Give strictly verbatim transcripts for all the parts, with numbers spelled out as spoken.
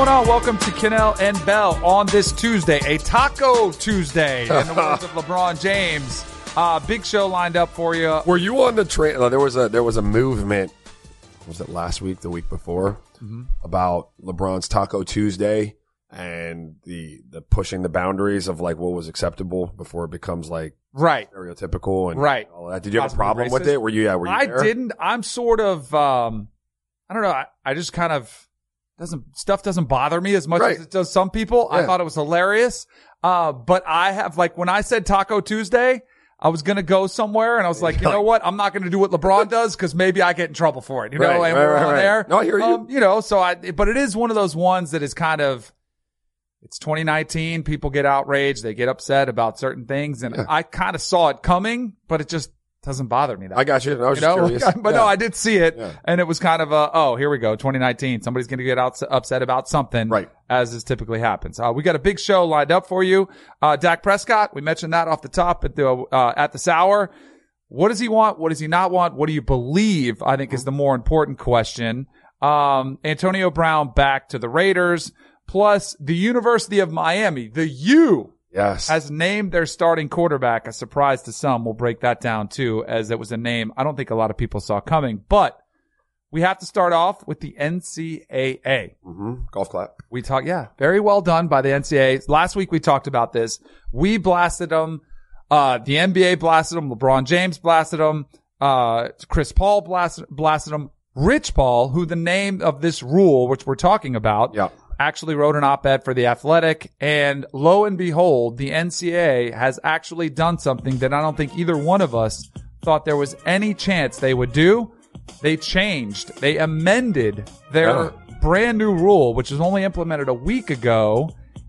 going on? Welcome to Cannell and Bell on this Tuesday, a Taco Tuesday, in the words of LeBron James. Uh, big show lined up for you. Were you on the train? Uh, there was a there was a movement. Was it last week, the week before, mm-hmm. about LeBron's Taco Tuesday and the the pushing the boundaries of like what was acceptable before it becomes like right stereotypical and right. all that. Did you have Possibly a problem racist? with it? Were you? Yeah, were you I there? didn't. I'm sort of. Um, I don't know. I, I just kind of. Doesn't stuff doesn't bother me as much right. as it does some people. Yeah. I thought it was hilarious. Uh, but I have like when I said Taco Tuesday, I was going to go somewhere and I was like, you know what? I'm not going to do what LeBron does because maybe I get in trouble for it, you know, right, and right, we're right, on right. there. No, I hear you. Um, you know, so I, but it is one of those ones that is kind of, it's twenty nineteen. People get outraged. They get upset about certain things. And yeah. I kind of saw it coming, but it just doesn't bother me that I got you. I was you just know? curious. But yeah. no, I did see it. Yeah. And it was kind of a, oh, here we go. twenty nineteen. Somebody's going to get out, upset about something. Right. As is typically happens. Uh, we got a big show lined up for you. Uh, Dak Prescott, we mentioned that off the top at the, uh, at this hour. What does he want? What does he not want? What do you believe? I think is the more important question. Um, Antonio Brown back to the Raiders, plus the University of Miami, the U. Yes. Has named their starting quarterback. A surprise to some. We'll break that down too, as it was a name I don't think a lot of people saw coming. But we have to start off with the N C A A. Mm-hmm. Golf clap. We talk, yeah, very well done by the N C A A. Last week we talked about this. We blasted them. Uh, the N B A blasted them. LeBron James blasted them. Uh, Chris Paul blasted, blasted them. Rich Paul, who the name of this rule, which we're talking about, yeah. actually wrote an op-ed for The Athletic, and lo and behold, the N C A A has actually done something that I don't think either one of us thought there was any chance they would do. They changed, they amended their yeah. brand new rule, which was only implemented a week ago.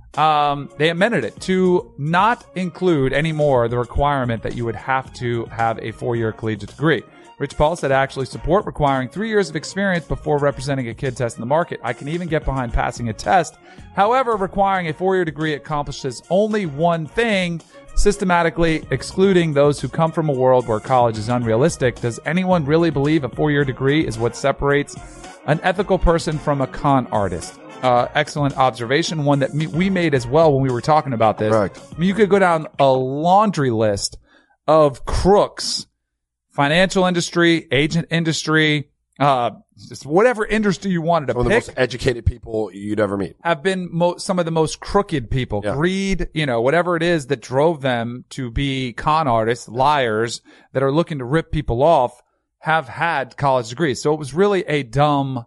Um, they amended it to not include anymore the requirement that you would have to have a four-year collegiate degree. Rich Paul said, I actually support requiring three years of experience before representing a kid test in the market. I can even get behind passing a test. However, requiring a four-year degree accomplishes only one thing, systematically excluding those who come from a world where college is unrealistic. Does anyone really believe a four-year degree is what separates an ethical person from a con artist? Uh, excellent observation, one that me, we made as well when we were talking about this. Right. I mean, you could go down a laundry list of crooks. Financial industry, agent industry, uh, just whatever industry you wanted to Some pick. of the most educated people you'd ever meet have been mo- some of the most crooked people. Yeah. Greed, you know, whatever it is that drove them to be con artists, liars that are looking to rip people off, have had college degrees. So it was really a dumb,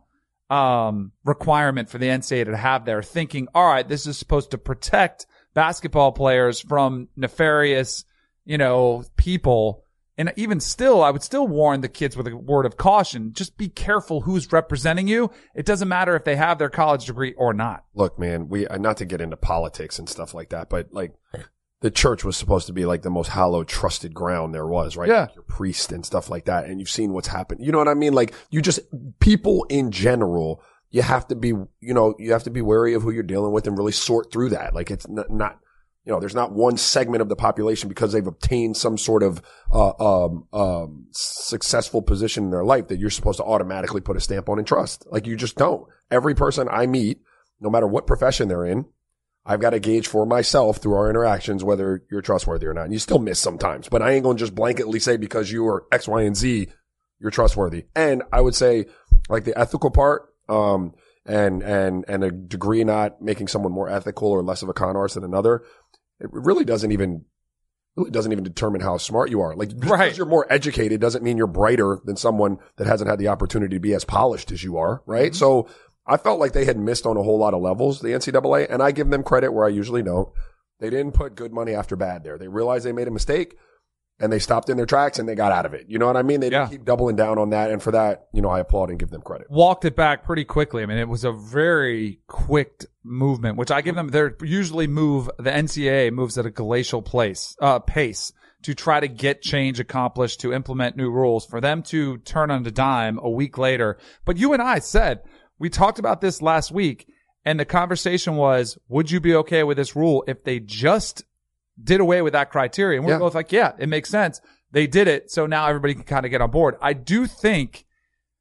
um, requirement for the N C A A to have there, thinking, all right, this is supposed to protect basketball players from nefarious, you know, people. And even still, I would still warn the kids with a word of caution. Just be careful who's representing you. It doesn't matter if they have their college degree or not. Look, man, we, not to get into politics and stuff like that, but like the church was supposed to be like the most hallowed, trusted ground there was, right? Yeah. Like your priest and stuff like that. And you've seen what's happened. You know what I mean? Like you just, people in general, you have to be, you know, you have to be wary of who you're dealing with and really sort through that. Like it's not, not You know, there's not one segment of the population because they've obtained some sort of uh, um, um, successful position in their life that you're supposed to automatically put a stamp on and trust. Like you just don't. Every person I meet, no matter what profession they're in, I've got to gauge for myself through our interactions whether you're trustworthy or not. And you still miss sometimes, but I ain't going to just blanketly say because you are X, Y, and Z, you're trustworthy. And I would say like the ethical part, um, and, and, and a degree not making someone more ethical or less of a con artist than another. It really doesn't even, really doesn't even determine how smart you are. Like, just right. because you're more educated doesn't mean you're brighter than someone that hasn't had the opportunity to be as polished as you are, right? Mm-hmm. So I felt like they had missed on a whole lot of levels, the N C double A, and I give them credit where I usually don't. They didn't put good money after bad there. They realized they made a mistake and they stopped in their tracks and they got out of it. You know what I mean? They didn't yeah. keep doubling down on that. And for that, you know, I applaud and give them credit. Walked it back pretty quickly. I mean, it was a very quick movement, which I give them. They're usually move, the N C A A moves at a glacial place, uh, pace to try to get change accomplished, to implement new rules. For them to turn on a dime a week later. But you and I said, we talked about this last week, and the conversation was, would you be okay with this rule if they just did away with that criteria? And we're yeah. both like, yeah, it makes sense. They did it. So now everybody can kind of get on board. I do think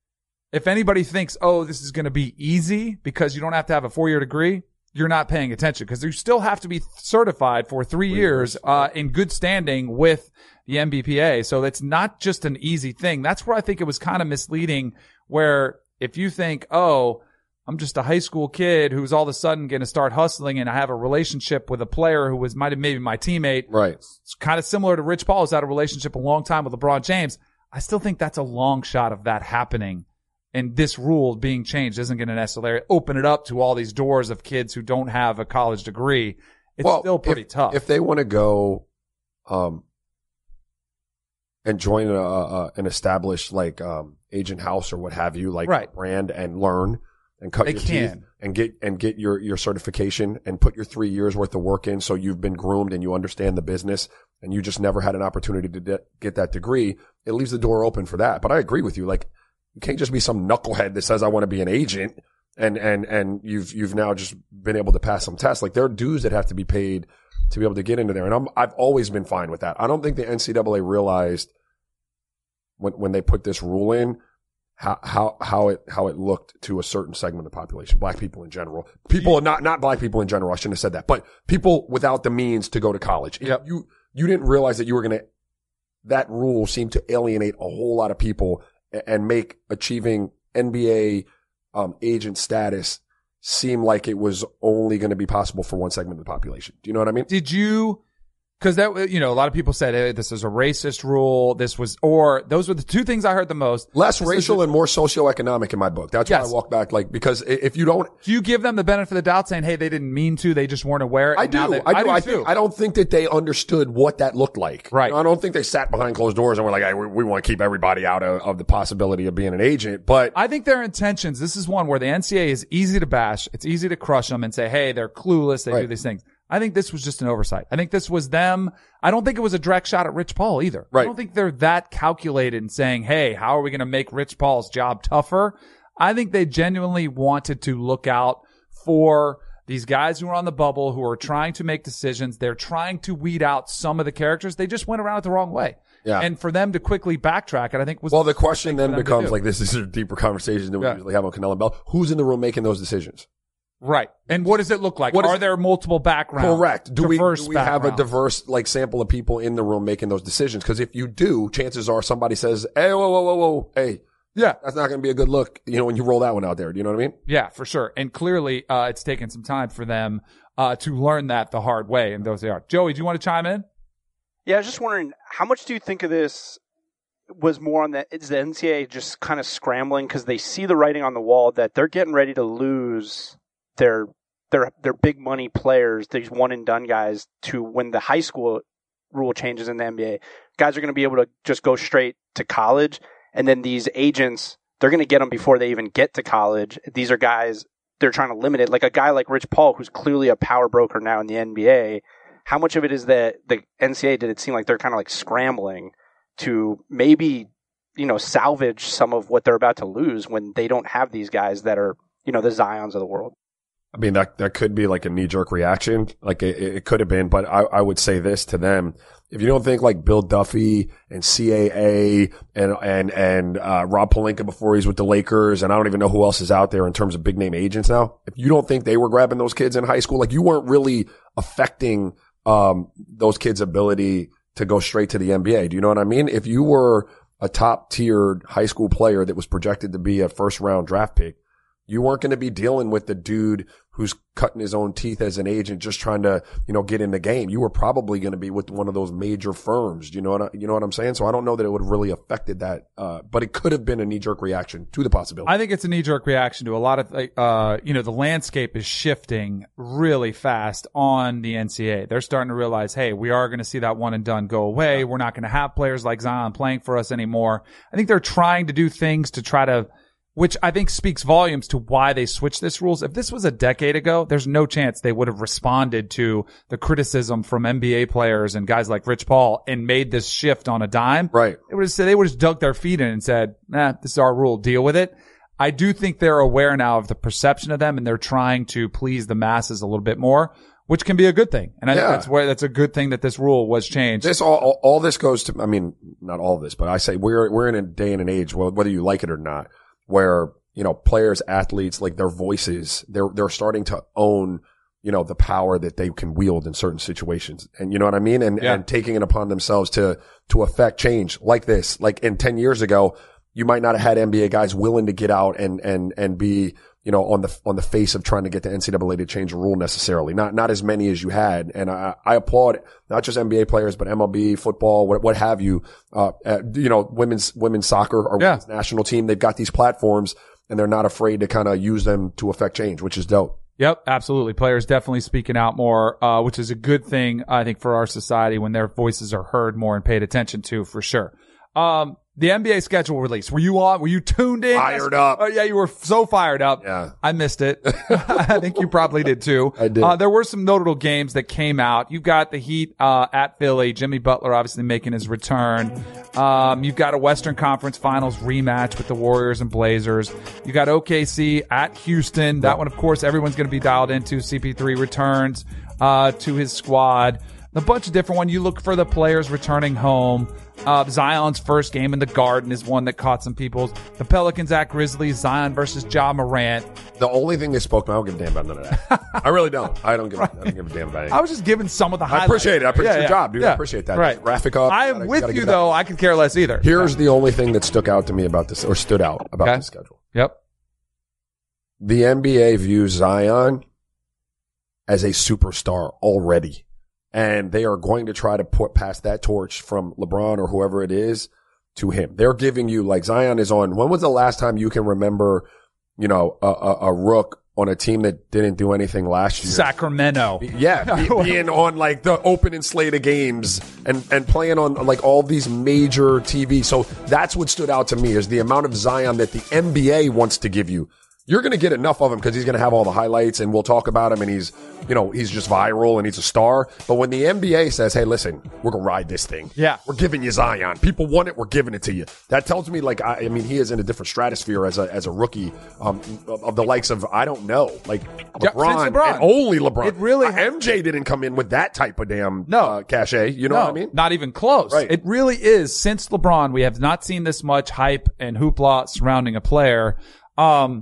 if anybody thinks, oh, this is going to be easy because you don't have to have a four-year degree, you're not paying attention because you still have to be certified for three, three years, years uh, in good standing with the M B P A. So it's not just an easy thing. That's where I think it was kind of misleading, where if you think, oh, I'm just a high school kid who's all of a sudden going to start hustling and I have a relationship with a player who was might have maybe my teammate. Right. It's kind of similar to Rich Paul, who's had a relationship a long time with LeBron James. I still think that's a long shot of that happening. And this rule being changed isn't going to necessarily open it up to all these doors of kids who don't have a college degree. It's well, still pretty if, tough. If they want to go, um, and join a, a, an established like, um, agent house or what have you, like right. brand and learn and cut they your can. teeth and get, and get your, your certification and put your three years worth of work in. So you've been groomed and you understand the business and you just never had an opportunity to de- get that degree. It leaves the door open for that. But I agree with you. Like, you can't just be some knucklehead that says I want to be an agent and, and, and you've, you've now just been able to pass some tests. Like there are dues that have to be paid to be able to get into there. And I'm, I've always been fine with that. I don't think the N C double A realized when, when they put this rule in how, how, how it, how it looked to a certain segment of the population, black people in general. People, not, not black people in general. I shouldn't have said that, but people without the means to go to college. Yep. You, you didn't realize that you were going to, that rule seemed to alienate a whole lot of people and make achieving N B A um, agent status seem like it was only going to be possible for one segment of the population. Do you know what I mean? Did you, because that, you know, a lot of people said, hey, this is a racist rule. This was, or those were the two things I heard the most. Less this racial is, and more socioeconomic in my book. That's yes. why I walk back, like, because if you don't. Do you give them the benefit of the doubt saying, hey, they didn't mean to, they just weren't aware? I do. They, I do. I, do I, think, I don't think that they understood what that looked like. Right. You know, I don't think they sat behind closed doors and were like, hey, we, we want to keep everybody out of, of the possibility of being an agent. But I think their intentions, this is one where the N C double A is easy to bash. It's easy to crush them and say, hey, they're clueless. They right. do these things. I think this was just an oversight. I think this was them. I don't think it was a direct shot at Rich Paul either. Right. I don't think they're that calculated in saying, hey, how are we going to make Rich Paul's job tougher? I think they genuinely wanted to look out for these guys who are on the bubble, who are trying to make decisions. They're trying to weed out some of the characters. They just went around it the wrong way. Yeah. And for them to quickly backtrack it, I think was well, the question then for becomes, like, this is a deeper conversation than we yeah. usually have on Canelo and Bell. Who's in the room making those decisions? Right. And what does it look like? What Are is, there multiple backgrounds? Correct. Do we, do we have a backgrounds? diverse, like, sample of people in the room making those decisions? Because if you do, chances are somebody says, hey, whoa, whoa, whoa, whoa, hey. Yeah. That's not going to be a good look, you know, when you roll that one out there. Do you know what I mean? Yeah, for sure. And clearly, uh, it's taken some time for them, uh, to learn that the hard way, and those they are. Joey, do you want to chime in? Yeah, I was just wondering, how much do you think of this was more on the, is the N C double A just kind of scrambling because they see the writing on the wall that they're getting ready to lose their, their, their big money players, these one and done guys, to when the high school rule changes in the N B A. Guys are going to be able to just go straight to college. And then these agents, they're going to get them before they even get to college. These are guys, they're trying to limit it. Like a guy like Rich Paul, who's clearly a power broker now in the N B A. How much of it is that the N C double A, did it seem like they're kind of like scrambling to maybe, you know, salvage some of what they're about to lose when they don't have these guys that are, you know, the Zions of the world? I mean, that, that could be like a knee-jerk reaction. Like it, it could have been, but I, I would say this to them. If you don't think like Bill Duffy and C A A and, and, and, uh, Rob Pelinka before he's with the Lakers, and I don't even know who else is out there in terms of big name agents now. If you don't think they were grabbing those kids in high school, like you weren't really affecting, um, those kids' ability to go straight to the N B A. Do you know what I mean? If you were a top tiered high school player that was projected to be a first round draft pick, you weren't going to be dealing with the dude who's cutting his own teeth as an agent, just trying to, you know, get in the game. You were probably going to be with one of those major firms. Do you know what I, you know what I'm saying? So I don't know that it would have really affected that, uh, but it could have been a knee jerk reaction to the possibility. I think it's a knee jerk reaction to a lot of, uh, you know, the landscape is shifting really fast on the N C double A. They're starting to realize, hey, we are going to see that one and done go away. We're not going to have players like Zion playing for us anymore. I think they're trying to do things to try to, which I think speaks volumes to why they switched this rules. If this was a decade ago, there's no chance they would have responded to the criticism from N B A players and guys like Rich Paul and made this shift on a dime. Right. They would have said, they would have just dug their feet in and said, nah, this is our rule, deal with it. I do think they're aware now of the perception of them and they're trying to please the masses a little bit more, which can be a good thing. And I yeah. think that's where, that's a good thing that this rule was changed. This all, all, all this goes to, I mean, not all of this, but I say we're, we're in a day and an age, whether you like it or not, where, you know, players, athletes, like their voices, they're, they're starting to own, you know, the power that they can wield in certain situations. And you know what I mean? And, Yeah. and taking it upon themselves to, to affect change like this. Like in ten years ago, you might not have had N B A guys willing to get out and, and, and be, you know, on the, on the face of trying to get the N C double A to change a rule necessarily. Not, not as many as you had. And I, I applaud not just N B A players, but M L B, football, what, what have you. Uh, uh, you know, women's, women's soccer or Yeah. women's national team. They've got these platforms and they're not afraid to kind of use them to affect change, which is dope. Yep, absolutely. Players definitely speaking out more, uh, which is a good thing, I think, for our society when their voices are heard more and paid attention to, for sure. Um, the N B A schedule release. Were you on? Were you tuned in? Fired up. Oh, yeah, you were so fired up. Yeah. I missed it. I think you probably did too. I did. Uh, there were some notable games that came out. You've got the Heat, uh, at Philly. Jimmy Butler obviously making his return. Um, you've got a Western Conference Finals rematch with the Warriors and Blazers. You got O K C at Houston. That one, of course, everyone's going to be dialed into. C P three returns, uh, to his squad. A bunch of different ones. You look for the players returning home. Uh, Zion's first game in the Garden is one that caught some people's. The Pelicans at Grizzlies, Zion versus Ja Morant. The only thing they spoke about, I don't give a damn about none of that. I really don't. I don't give, right. I don't give a damn about it. I was just giving some of the highlights. I appreciate it. I appreciate Yeah, your yeah, job, dude. yeah. I appreciate that. Right. Graphic up. I am Gotta- with gotta you, get it though. out. I could care less either. Here's the only thing that stuck out to me about this, or stood out about Okay. the schedule. Yep. The N B A views Zion as a superstar already. And they are going to try to put past that torch from LeBron or whoever it is to him. They're giving you, like, Zion is on, when was the last time you can remember, you know, a, a, a rook on a team that didn't do anything last year? Sacramento. Yeah, be, being on like the opening slate of games and, and playing on like all these major T V. So that's what stood out to me is the amount of Zion that the N B A wants to give you. You're going to get enough of him because he's going to have all the highlights and we'll talk about him and he's, you know, he's just viral and he's a star. But when the N B A says, hey, listen, we're going to ride this thing. Yeah. We're giving you Zion. People want it. We're giving it to you. That tells me like, I, I mean, he is in a different stratosphere as a, as a rookie, um, of, of the likes of, I don't know, like Yeah, LeBron, since LeBron. and only LeBron. It really uh, ha- M J didn't come in with that type of damn, No. uh, cachet. You know no, what I mean? not even close. Right. It really is. Since LeBron, we have not seen this much hype and hoopla surrounding a player. Um,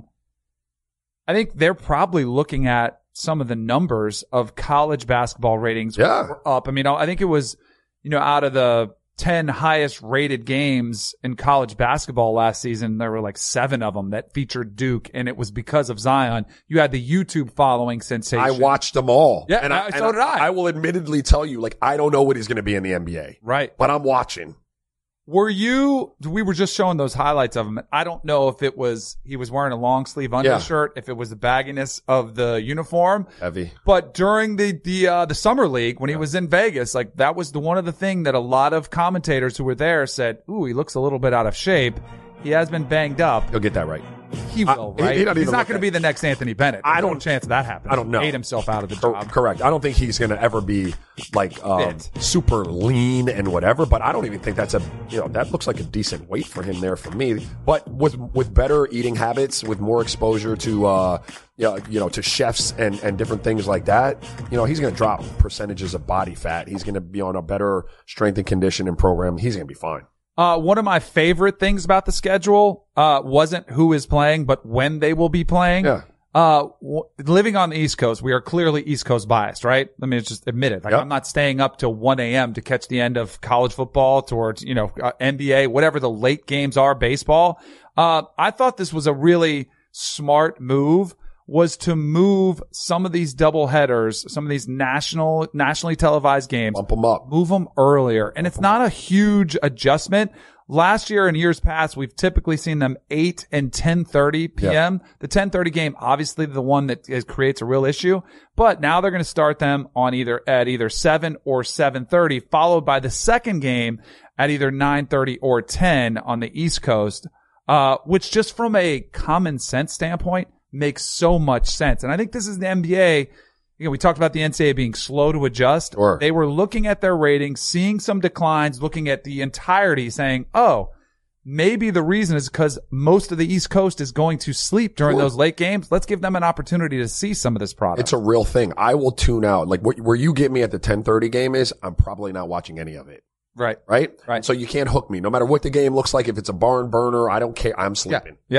I think they're probably looking at some of the numbers of college basketball ratings Yeah. were up. I mean, I think it was, you know, out of the ten highest rated games in college basketball last season, there were like seven of them that featured Duke, and it was because of Zion. You had the YouTube following sensation. I watched them all. Yeah, and I, uh, so and did I. I will admittedly tell you, like, I don't know what he's going to be in the N B A, Right. but I'm watching. Were you, we were just showing those highlights of him. I don't know if it was, he was wearing a long sleeve undershirt, if it was the bagginess of the uniform, Heavy. but during the, the, uh, the summer league, when he was in Vegas, like that was the one of the thing that a lot of commentators who were there said, ooh, he looks a little bit out of shape. He has been banged up. He'll get that right. He will, I- he- right? he don't He's even not look going to at- be the next Anthony Bennett. I There's no don't- chance of that happening. I don't know. He ate himself out of the Cor- job. correct. I don't think he's going to ever be like um, Fit. super lean and whatever, but I don't even think that's a, you know, that looks like a decent weight for him there for me. But with with better eating habits, with more exposure to uh you know, you know to chefs and and different things like that, you know, he's going to drop percentages of body fat. He's going to be on a better strength and conditioning program. He's going to be fine. Uh, one of my favorite things about the schedule, uh, wasn't who is playing, but when they will be playing. Yeah. Uh, w- living on the East Coast, we are clearly East Coast biased, right? Let me just admit it. Like, Yep. I'm not staying up till one a.m. to catch the end of college football towards, you know, uh, N B A, whatever the late games are, baseball. Uh, I thought this was a really smart move, was to move some of these double headers, some of these national, nationally televised games, Bump them up. move them earlier. And it's not a huge adjustment. Last year and years past, we've typically seen them eight and ten thirty p.m. The ten thirty game, obviously the one that is, creates a real issue, but now they're going to start them on either at either seven or seven thirty, followed by the second game at either nine thirty or ten on the East Coast, uh, which just from a common sense standpoint makes so much sense. And I think this is the N B A. You know, we talked about the N C double A being slow to adjust. Sure. They were looking at their ratings, seeing some declines, looking at the entirety, saying, oh, maybe the reason is because most of the East Coast is going to sleep during Sure. those late games. Let's give them an opportunity to see some of this product. It's a real thing. I will tune out. Like what, where you get me at the ten thirty game is, I'm probably not watching any of it. right. Right? Right. So you can't hook me. No matter what the game looks like, if it's a barn burner, I don't care. I'm sleeping. Yep.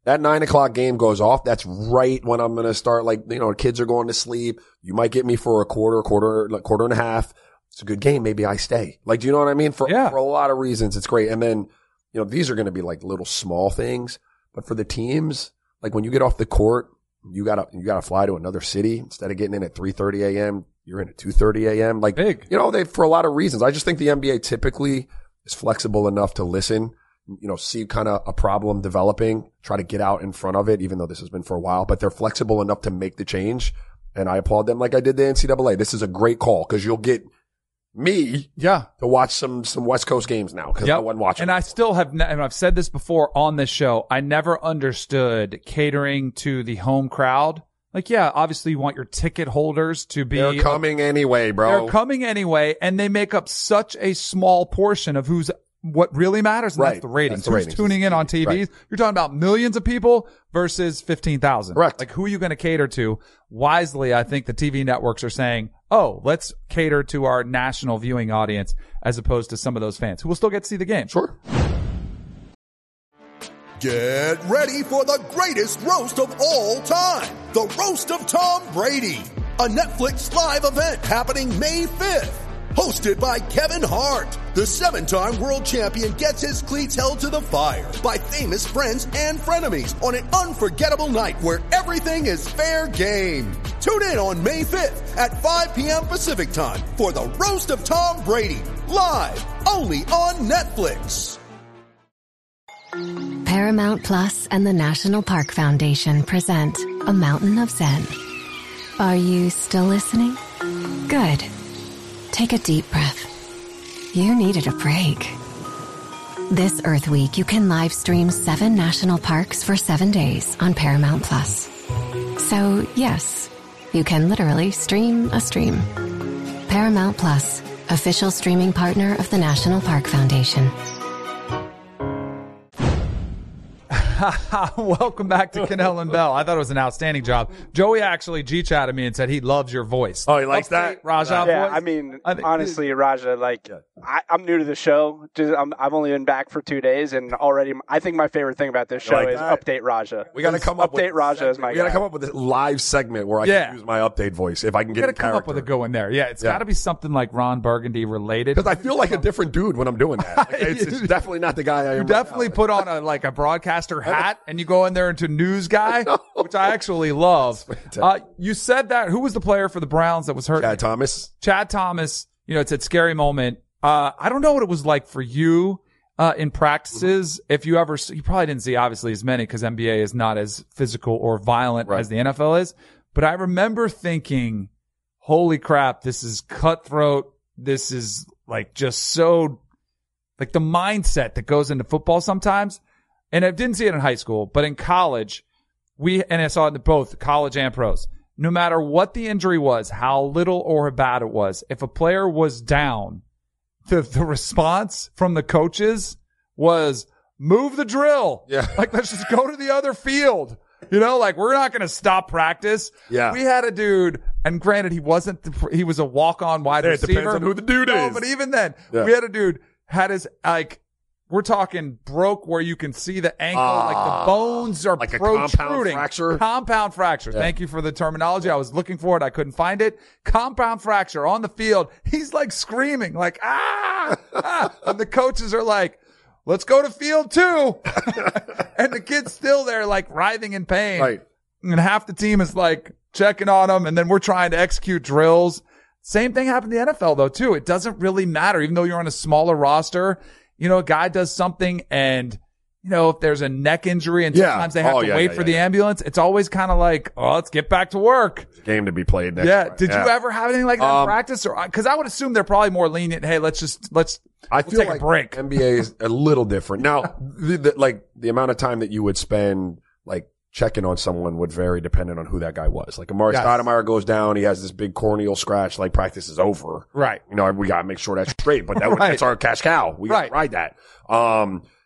that nine o'clock game goes off. That's right when I'm going to start, like, you know, kids are going to sleep. You might get me for a quarter, quarter, like quarter and a half. It's a good game. Maybe I stay. Like, do you know what I mean? For, yeah. for a lot of reasons, it's great. And then, you know, these are going to be like little small things, but for the teams, like when you get off the court, you gotta, you gotta fly to another city instead of getting in at three thirty a.m. You're in at two thirty a.m. Like, big, you know, they, for a lot of reasons. I just think the N B A typically is flexible enough to listen, you know, see kind of a problem developing, try to get out in front of it, even though this has been for a while, but they're flexible enough to make the change. And I applaud them like I did the N C double A. This is a great call because you'll get me yeah. to watch some, some West Coast games now because yep. I wasn't watching. And I still have, ne- and I've said this before on this show, I never understood catering to the home crowd. Like, yeah, obviously you want your ticket holders to be. They're coming anyway, bro. They're coming anyway, and they make up such a small portion of who's, what really matters, and right. that's the ratings. That's the Who's ratings. tuning in on T Vs? Right. You're talking about millions of people versus fifteen thousand. Correct. Like, who are you going to cater to? Wisely, I think the T V networks are saying, oh, let's cater to our national viewing audience as opposed to some of those fans who will still get to see the game. Sure. Get ready for the greatest roast of all time. The Roast of Tom Brady. A Netflix live event happening May fifth. Hosted by Kevin Hart. The seven-time world champion gets his cleats held to the fire by famous friends and frenemies on an unforgettable night where everything is fair game. Tune in on May fifth at five p.m. Pacific time for the Roast of Tom Brady. Live only on Netflix. Paramount Plus and the National Park Foundation present A Mountain of Zen. Are you still listening? Good. Take a deep breath. You needed a break. This Earth Week, you can live stream seven national parks for seven days on Paramount Plus. So, yes, you can literally stream a stream. Paramount Plus, official streaming partner of the National Park Foundation. Welcome back to Cannell and Bell. I thought it was an outstanding job. Joey actually G-chatted me and said he loves your voice. Oh, he likes Upstate that? Raja yeah, voice? I mean, I think- honestly, Raja, like, I, I'm new to the show. Just, I'm, I've only been back for two days, and already, I think my favorite thing about this show like is that? Update Raja. We got to come up Update with Raja is my We got to guy. come up with a live segment where I Yeah. can use my update voice if I can You get gotta in come up with a character. good one there. Yeah, it's Yeah. gotta be something like Ron Burgundy related. Because I feel like a different dude when I'm doing that. Like, it's, it's definitely not the guy I am. You right definitely now. put on a like a broadcaster hat and you go in there into news guy, which I actually love. Uh, you said that. Who was the player for the Browns that was hurt? Chad Thomas. Chad Thomas. You know, it's a scary moment. Uh, I don't know what it was like for you uh, in practices. If you ever, you probably didn't see obviously as many because N B A is not as physical or violent Right. as the N F L is. But I remember thinking, holy crap, this is cutthroat. This is like just so like the mindset that goes into football sometimes. And I didn't see it in high school, but in college, we, and I saw it in both college and pros. No matter what the injury was, how little or bad it was, if a player was down, the, the response from the coaches was move the drill. Yeah. Like, let's just go to the other field. You know, like we're not going to stop practice. Yeah. We had a dude, and granted, he wasn't, the, he was a walk-on wide It receiver. depends on who the dude No, is. but even then, Yeah. we had a dude had his, like, we're talking broke where you can see the ankle, Ah, like the bones are like a protruding. compound fracture? Compound fracture. Yeah. Thank you for the terminology. I was looking for it. I couldn't find it. Compound fracture on the field. He's like screaming, like, ah, ah. And the coaches are like, let's go to field two. And the kid's still there, like writhing in pain. Right. And half the team is like checking on him. And then we're trying to execute drills. Same thing happened in the N F L though, too. It doesn't really matter. Even though you're on a smaller roster, you know, a guy does something and, you know, if there's a neck injury and Yeah. sometimes they have Oh, to yeah, wait yeah, for yeah, the yeah. ambulance, it's always kind of like, oh, let's get back to work. Game to be played next Yeah. time. Did Yeah. you ever have anything like that in Um, practice? Or, cause I would assume they're probably more lenient. Hey, let's just, let's, I we'll feel take like a break. N B A is a little different. Now, the, the, like the amount of time that you would spend like checking on someone would vary depending on who that guy was. Like Amari Yes. Stoudemire goes down, he has this big corneal scratch, like practice is over. Right. You know, we gotta make sure that's straight, but that, Right. that's our cash cow. We Right. gotta ride that. Um, you know,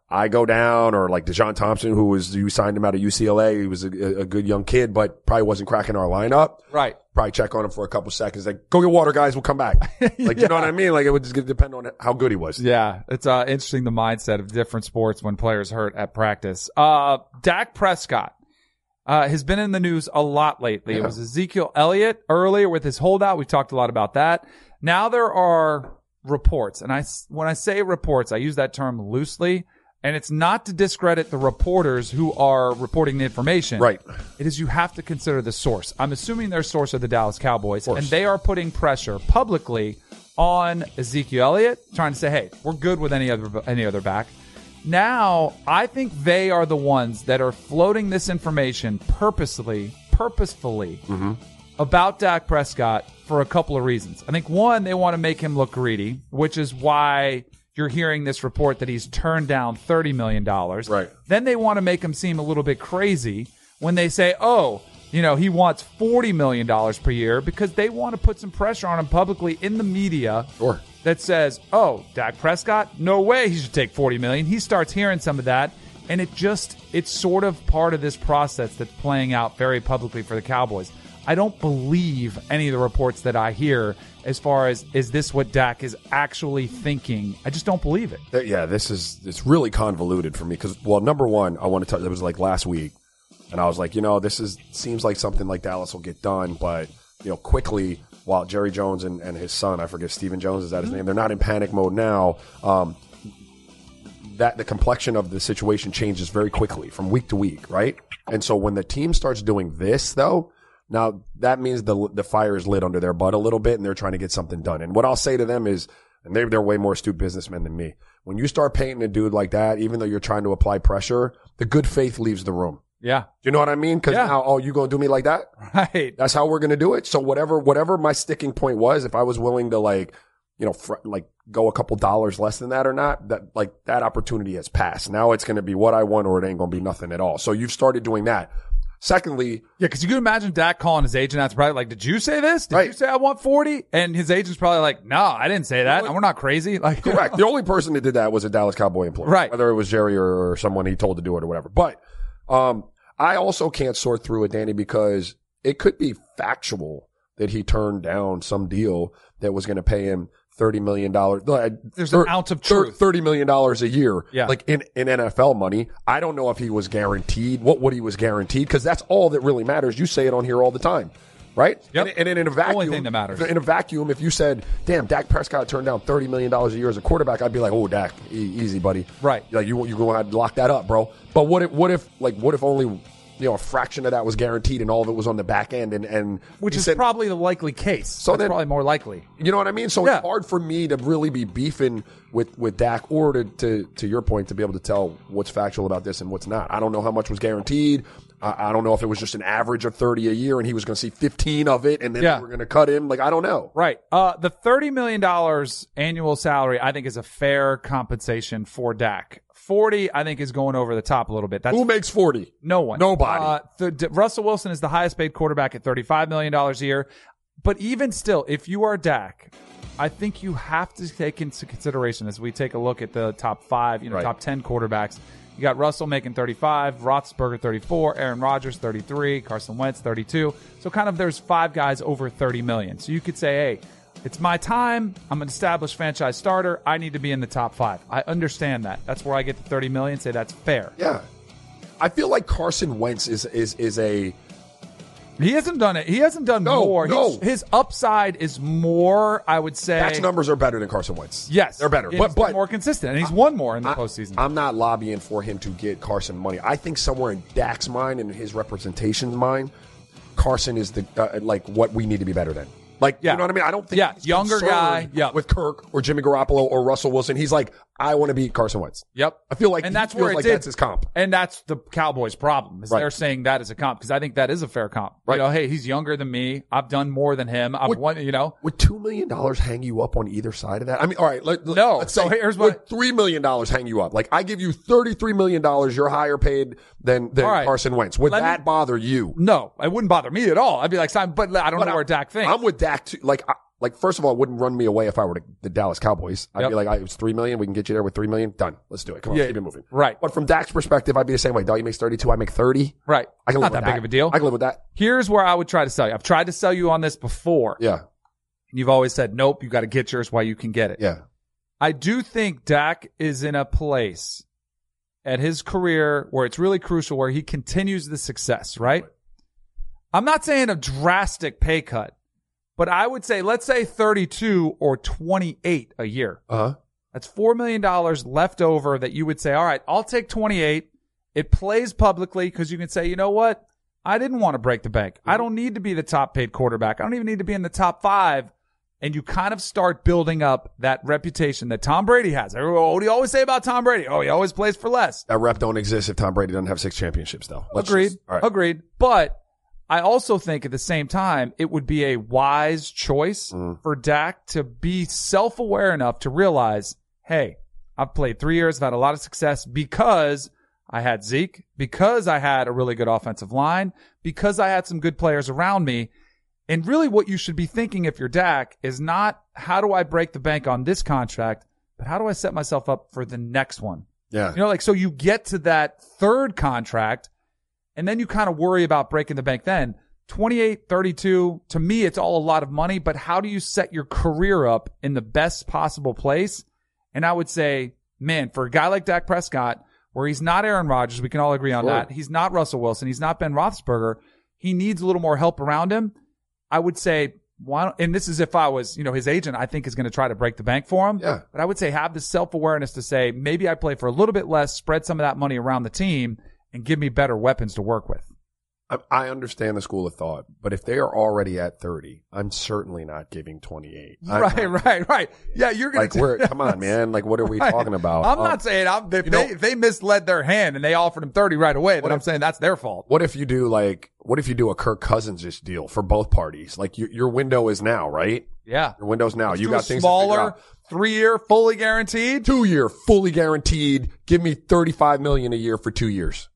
I go down, or like Deshaun Thompson, who was, you signed him out of U C L A. He was a, a good young kid, but probably wasn't cracking our lineup. Right. Probably check on him for a couple seconds. Like, go get water, guys. We'll come back. Like, yeah. You know what I mean? Like, it would just depend on how good he was. Yeah. It's, uh, interesting the mindset of different sports when players hurt at practice. Uh, Dak Prescott, uh, has been in the news a lot lately. Yeah. It was Ezekiel Elliott earlier with his holdout. We talked a lot about that. Now there are reports, and I, when I say reports, I use that term loosely. And it's not to discredit the reporters who are reporting the information. Right. It is you have to consider the source. I'm assuming their source are the Dallas Cowboys, and they are putting pressure publicly on Ezekiel Elliott, trying to say, hey, we're good with any other any other back. Now, I think they are the ones that are floating this information purposely, purposefully mm-hmm. about Dak Prescott for a couple of reasons. I think, one, they want to make him look greedy, which is why you're hearing this report that he's turned down thirty million dollars. Right. Then they want to make him seem a little bit crazy when they say, oh, you know, he wants forty million dollars per year, because they want to put some pressure on him publicly in the media. Sure. That says, oh, Dak Prescott, no way he should take forty million dollars. He starts hearing some of that, and it just, it's sort of part of this process that's playing out very publicly for the Cowboys. I don't believe any of the reports that I hear as far as, is this what Dak is actually thinking? I just don't believe it. Yeah, this is, it's really convoluted for me because, well, number one, I want to tell, it was like last week, and I was like, you know, this is, seems like something like Dallas will get done, but, you know, quickly, while Jerry Jones and, and his son, I forget, Stephen Jones, is that his name? They're not in panic mode now. Um, that the complexion of the situation changes very quickly from week to week, right? And so when the team starts doing this, though, now, that means the the fire is lit under their butt a little bit, and they're trying to get something done. And what I'll say to them is, and they're, they're way more astute businessmen than me, when you start painting a dude like that, even though you're trying to apply pressure, the good faith leaves the room. Yeah. You know what I mean? Because yeah. now, oh, you going to do me like that? Right. That's how we're going to do it. So whatever whatever my sticking point was, if I was willing to, like, you know, fr- like go a couple dollars less than that or not, that like that opportunity has passed. Now it's going to be what I want, or it ain't going to be nothing at all. So you've started doing that. Secondly, yeah, because you can imagine Dak calling his agent after probably like, did you say this? Did right. you say I want forty? And his agent's probably like, no, I didn't say that. And we're not crazy. Like, correct. The only person that did that was a Dallas Cowboy employee. Right. Whether it was Jerry or, or someone he told to do it or whatever. But, um, I also can't sort through it, Danny, because it could be factual that he turned down some deal that was going to pay him thirty million dollars. There's an ounce of truth. thirty million dollars a year. Yeah. Like in, in N F L money. I don't know if he was guaranteed, what, what he was guaranteed, because that's all that really matters. You say it on here all the time, right? Yep. And, and in a vacuum, only thing that matters. In a vacuum, if you said, damn, Dak Prescott turned down thirty million dollars a year as a quarterback, I'd be like, oh, Dak, e- easy, buddy. Right. Like, you, you're going to have to lock that up, bro. But what if, what if, like, what if only, you know, a fraction of that was guaranteed and all of it was on the back end, and, and which is said, probably the likely case. So That's then, probably more likely. You know what I mean? So yeah. It's hard for me to really be beefing with, with Dak, or to, to, to your point, to be able to tell what's factual about this and what's not. I don't know how much was guaranteed. I, I don't know if it was just an average of thirty a year and he was going to see fifteen of it and then yeah. we were going to cut him. Like, I don't know. Right. Uh, the thirty million dollars annual salary, I think, is a fair compensation for Dak. forty, I think, is going over the top a little bit. That's Who makes forty? No one. Nobody. Uh, the, D- Russell Wilson is the highest paid quarterback at thirty-five million dollars a year. But even still, if you are Dak, I think you have to take into consideration, as we take a look at the top five, you know, right. top ten quarterbacks. You got Russell making thirty-five, Roethlisberger thirty-four, Aaron Rodgers thirty-three, Carson Wentz thirty-two. So kind of there's five guys over thirty million. So you could say, hey, it's my time. I'm an established franchise starter. I need to be in the top five. I understand that. That's where I get the thirty million. Say that's fair. Yeah. I feel like Carson Wentz is, is, is a, He hasn't done it. He hasn't done no, more. No. He's, his upside is more, I would say. Dak's numbers are better than Carson Wentz. Yes. They're better. He's But, but more consistent, and he's won more in the I, postseason. I'm not lobbying for him to get Carson money. I think somewhere in Dak's mind and his representation's mind, Carson is the uh, like what we need to be better than. Like, yeah. you know what I mean? I don't think yeah. he's younger guy yeah. with Kirk or Jimmy Garoppolo or Russell Wilson. He's like, I want to beat Carson Wentz. Yep. I feel like and he that's feels where it like did. that's his comp. And that's the Cowboys' problem, is right. they're saying that is a comp, because I think that is a fair comp. Right. You know, hey, he's younger than me. I've done more than him. I've would, won, you know. Would two million dollars hang you up on either side of that? I mean, all right. Let, no. Let's so say, here's what. Would three million dollars hang you up? Like, I give you thirty-three million dollars. You're higher paid than, than right. Carson Wentz. Would Let that me, bother you? No. It wouldn't bother me at all. I'd be like, Simon, but I don't but know I, where Dak thinks. I'm with Dak too. Like, I, like, first of all, it wouldn't run me away if I were to, the Dallas Cowboys. I'd Yep. be like, I, it was three million. We can get you there with three million. Done. Let's do it. Come on, Yeah. keep it moving. Right. But from Dak's perspective, I'd be the same way. Dog, he makes thirty-two. I make thirty. Right. I can Not live with that big of a deal. I can live with that. Here's where I would try to sell you. I've tried to sell you on this before. Yeah. You've always said, nope, you got to get yours while you can get it. Yeah. I do think Dak is in a place at his career where it's really crucial, where he continues the success, right? I'm not saying a drastic pay cut, but I would say, let's say thirty-two or twenty-eight a year. Uh-huh. That's four million dollars left over that you would say, all right, I'll take twenty-eight. It plays publicly because you can say, you know what? I didn't want to break the bank. I don't need to be the top paid quarterback. I don't even need to be in the top five. And you kind of start building up that reputation that Tom Brady has. Everyone, what do you always say about Tom Brady? Oh, he always plays for less. That rep don't exist if Tom Brady doesn't have six championships, though. Let's Agreed. just- all right. Agreed. But I also think at the same time, it would be a wise choice Mm. for Dak to be self-aware enough to realize, hey, I've played three years, I've had a lot of success because I had Zeke, because I had a really good offensive line, because I had some good players around me. And really what you should be thinking if you're Dak is not how do I break the bank on this contract, but how do I set myself up for the next one? Yeah. You know, like, so you get to that third contract and then you kind of worry about breaking the bank then. twenty-eight, thirty-two, to me, it's all a lot of money, but how do you set your career up in the best possible place? And I would say, man, for a guy like Dak Prescott, where he's not Aaron Rodgers, we can all agree on Sure. that. He's not Russell Wilson. He's not Ben Roethlisberger. He needs a little more help around him. I would say, why don't, and this is if I was, you know, his agent, I think is going to try to break the bank for him. Yeah. But I would say have the self-awareness to say, maybe I play for a little bit less, spread some of that money around the team, and give me better weapons to work with. I, I understand the school of thought, but if they are already at thirty, I'm certainly not giving twenty-eight. I'm Right, not- right, right. Yeah, you're going Like, we're, come on, man. Like, what are we Right. talking about? I'm Um, not saying I'm, if, you they, know- if they misled their hand and they offered him thirty right away, then What I'm if- saying that's their fault. What if you do like, what if you do a Kirk Cousins-ish deal for both parties? Like, your, your window is now, right? Yeah. Your window's now. Let's you do got a things to figure smaller, out. three-year, fully guaranteed. Two year, fully guaranteed. Give me thirty-five million a year for two years.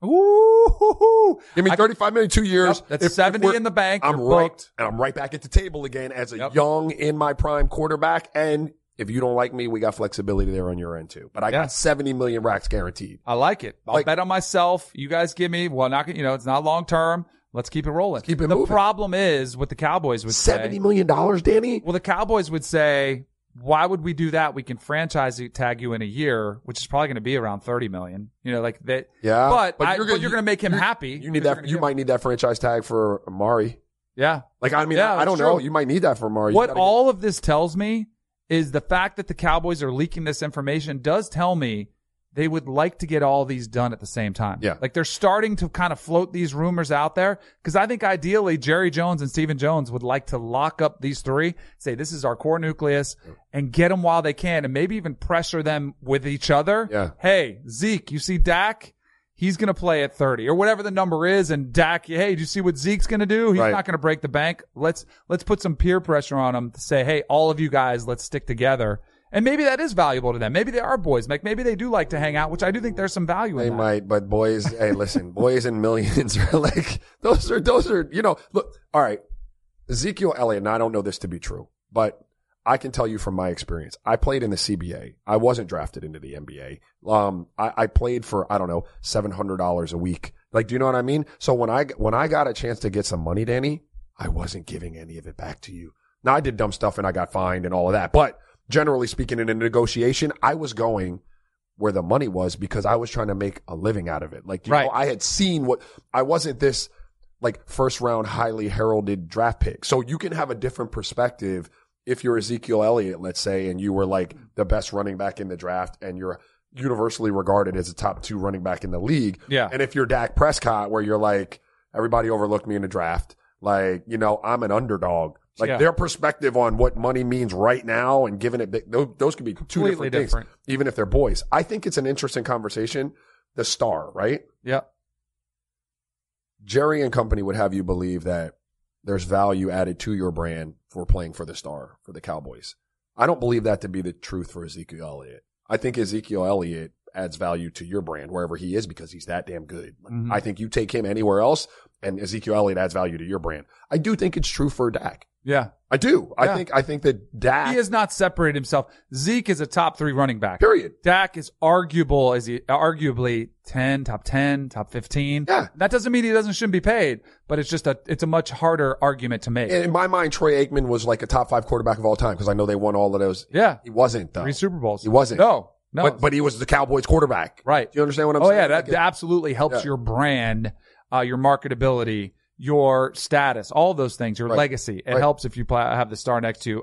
Ooh. Give me I- thirty-five million two years. Yep, that's If- if seventy we're- in the bank. I'm You're right, booked. and I'm right back at the table again as a Yep. young in my prime quarterback. And if you don't like me, we got flexibility there on your end too. But I Yeah. got seventy million racks guaranteed. I like it. I'll Like- bet on myself. You guys give me, well, not, you know, it's not long term. Let's keep it rolling. keep it the moving. problem is what the Cowboys would Seventy say. million dollars, Danny. Well, the Cowboys would say, why would we do that? We can franchise tag you in a year, which is probably going to be around thirty million. You know, like that. Yeah, But, but I, you're but gonna- you're going to make him you're- happy. You need because that. you're gonna You give- might need that franchise tag for Amari. Yeah. Like, I mean, Yeah, I, I don't that's know. true. You might need that for Amari. You What gotta all of this tells me is the fact that the Cowboys are leaking this information does tell me they would like to get all these done at the same time. Yeah. Like they're starting to kind of float these rumors out there because I think ideally Jerry Jones and Stephen Jones would like to lock up these three, say this is our core nucleus and get them while they can and maybe even pressure them with each other. Yeah. Hey, Zeke, you see Dak? He's going to play at thirty or whatever the number is. And Dak, hey, do you see what Zeke's going to do? He's Right. not going to break the bank. Let's, let's put some peer pressure on him to say, hey, all of you guys, let's stick together. And maybe that is valuable to them. Maybe they are boys. Like maybe they do like to hang out, which I do think there's some value They in that. might, but boys, hey, listen, boys and millions are like, those are, those are, you know, look, all right. Ezekiel Elliott, and I don't know this to be true, but I can tell you from my experience. I played in the C B A. I wasn't drafted into the N B A. Um, I, I played for, I don't know, seven hundred dollars a week. Like, do you know what I mean? So when I, when I got a chance to get some money, Danny, I wasn't giving any of it back to you. Now I did dumb stuff and I got fined and all of that, but generally speaking, in a negotiation, I was going where the money was because I was trying to make a living out of it. Like, you Right. know, I had seen what, I wasn't this like first round, highly heralded draft pick. So you can have a different perspective if you're Ezekiel Elliott, let's say, and you were like the best running back in the draft and you're universally regarded as a top two running back in the league. Yeah. And if you're Dak Prescott, where you're like, everybody overlooked me in the draft. Like, you know, I'm an underdog. Like Yeah. their perspective on what money means right now and giving it big, those, those could be two Completely different things, different. even if they're boys. I think it's an interesting conversation. The star, right? Yeah. Jerry and company would have you believe that there's value added to your brand for playing for the star, for the Cowboys. I don't believe that to be the truth for Ezekiel Elliott. I think Ezekiel Elliott adds value to your brand wherever he is because he's that damn good. Like, Mhm. I think you take him anywhere else and Ezekiel Elliott adds value to your brand. I do think it's true for Dak. Yeah. I do. Yeah. I think, I think that Dak. He has not separated himself. Zeke is a top three running back. Period. Dak is arguable as he, arguably ten, top ten, top fifteen. Yeah. That doesn't mean he doesn't, shouldn't be paid, but it's just a, it's a much harder argument to make. In my mind, Troy Aikman was like a top five quarterback of all time because I know they won all of those. Yeah. He wasn't though. Three Super Bowls. He wasn't. No, no. But, but he was the Cowboys quarterback. Right. Do you understand what I'm oh, saying? yeah. That, Like, that absolutely helps Yeah. your brand, uh, your marketability, your status, all those things, your Right. legacy. It Right. helps if you pl- have the star next to you.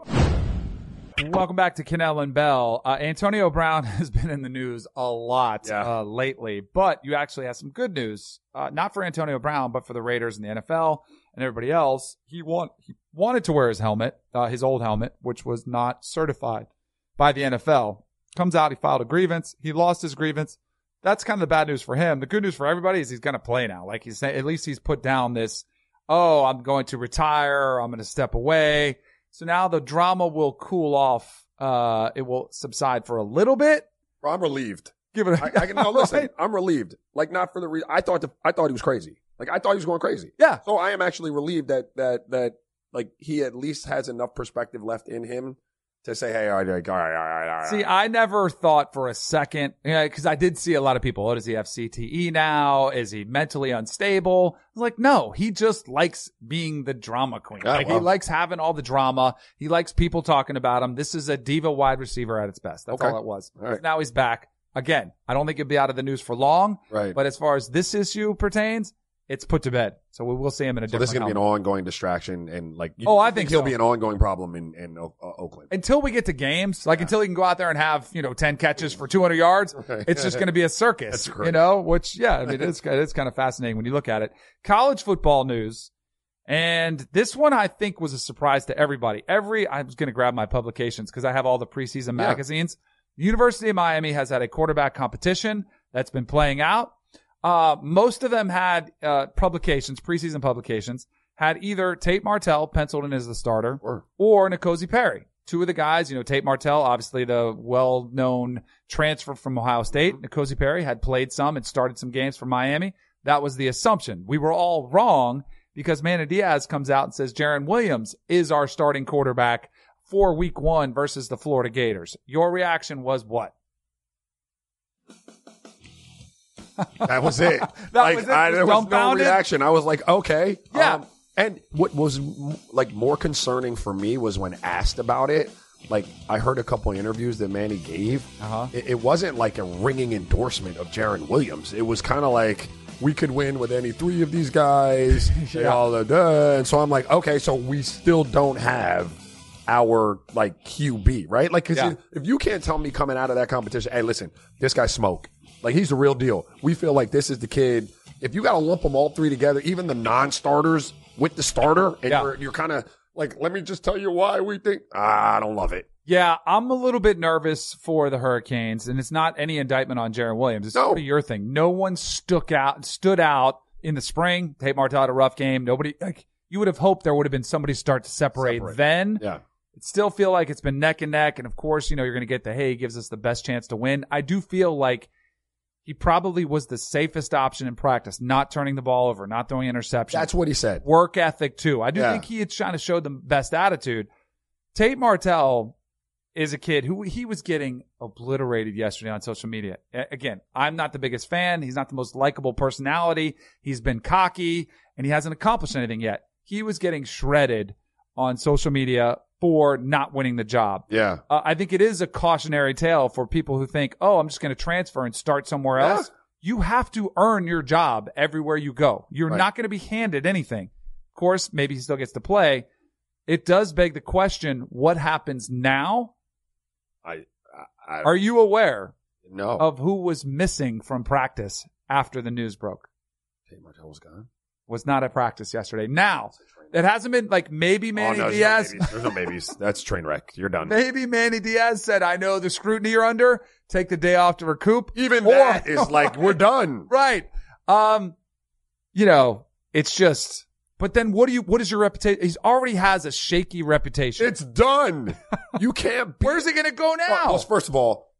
Welcome back to Cannell and Bell. Uh, Antonio Brown has been in the news a lot Yeah. uh, lately, but you actually have some good news. Uh, not for Antonio Brown, but for the Raiders and the N F L and everybody else. He want he wanted to wear his helmet, uh, his old helmet, which was not certified by the N F L. Comes out, he filed a grievance. He lost his grievance. That's kind of the bad news for him. The good news for everybody is he's going to play now. Like he's saying, at least he's put down this, oh, I'm going to retire. I'm going to step away. So now the drama will cool off. Uh, it will subside for a little bit. Bro, I'm relieved. Give it a, I, I can no, listen. Right? I'm relieved. Like not for the reason I thought. The, I thought he was crazy. Like I thought he was going crazy. Yeah. So I am actually relieved that that that like he at least has enough perspective left in him to say, hey, all right, all right, all right, all right, all right. See, I never thought for a second, because I did see a lot of people, oh, does he have C T E now? Is he mentally unstable? I was like, no, he just likes being the drama queen. Yeah, like, well. he likes having all the drama. He likes people talking about him. This is a diva wide receiver at its best. That's Okay. all it was. All right. Now he's back. Again, I don't think he'll be out of the news for long, Right. but as far as this issue pertains, it's put to bed. So we will see him in a So different this is going to be an helmet. ongoing distraction and like, you Oh, I think he'll so. be an ongoing problem in, in uh, Oakland. Until we get to games, like until he can go out there and have, you know, ten catches for two hundred yards, Okay. it's just going to be a circus, That's great. you know, which, yeah, I mean, it's, it's kind of fascinating when you look at it. College football news. And this one I think was a surprise to everybody. Every, I was going to grab my publications because I have all the preseason Yeah. magazines. The University of Miami has had a quarterback competition that's been playing out. Uh, most of them had, uh, publications, preseason publications, had either Tate Martell penciled in as the starter Or, or N'Kosi Perry. Two of the guys, you know, Tate Martell, obviously the well-known transfer from Ohio State. N'Kosi Perry had played some and started some games for Miami. That was the assumption. We were all wrong because Manny Diaz comes out and says Jaron Williams is our starting quarterback for week one versus the Florida Gators. Your reaction was what? that was it. That like, was it? I, Just there was no dumbfounded? reaction. I was like, okay. Yeah. Um, and what was m- like more concerning for me was when asked about it. Like I heard a couple of interviews that Manny gave. Uh-huh. It, it wasn't like a ringing endorsement of Jaron Williams. It was kind of like we could win with any three of these guys. They Yeah. all uh, and so I'm like, okay, so we still don't have our like Q B, right? Like, cause Yeah. if, if you can't tell me coming out of that competition, hey, listen, this guy smoke. Like he's the real deal. We feel like this is the kid. If you got to lump them all three together, even the non-starters with the starter, and Yeah. you're, you're kind of like, let me just tell you why we think, ah, I don't love it. Yeah, I'm a little bit nervous for the Hurricanes, and it's not any indictment on Jaron Williams. It's No. sort of your thing. No one stuck out, stood out in the spring. Tate Martell had a rough game. Nobody, like, you would have hoped there would have been somebody start to separate, Separate. then. Yeah. It still feel like it's been neck and neck, and of course, you know, you're going to get the, hey, he gives us the best chance to win. I do feel like he probably was the safest option in practice, not turning the ball over, not throwing interceptions. That's what he said. Work ethic too. I do Yeah. think he had kind of showed the best attitude. Tate Martell is a kid who he was getting obliterated yesterday on social media. A- Again, I'm not the biggest fan. He's not the most likable personality. He's been cocky and he hasn't accomplished anything yet. He was getting shredded on social media for not winning the job. Yeah. Uh, I think it is a cautionary tale for people who think, oh, I'm just going to transfer and start somewhere Yeah. else. You have to earn your job everywhere you go. You're Right. not going to be handed anything. Of course, maybe he still gets to play. It does beg the question, what happens now? I, I, I Are you aware no. of who was missing from practice after the news broke? Tate Martell was gone. Was not at practice yesterday. Now, it hasn't been like maybe Manny oh, no, Diaz. There's no, maybes. There's no maybes. That's train wreck. You're done. Maybe Manny Diaz said, I know the scrutiny you're under. Take the day off to recoup. Even Or- that is like, we're done. Right. Um, you know, it's just, but then what do you, what is your reputation? He's already has a shaky reputation. It's done. You can't be. Where's he going to go now? Well, well, first of all,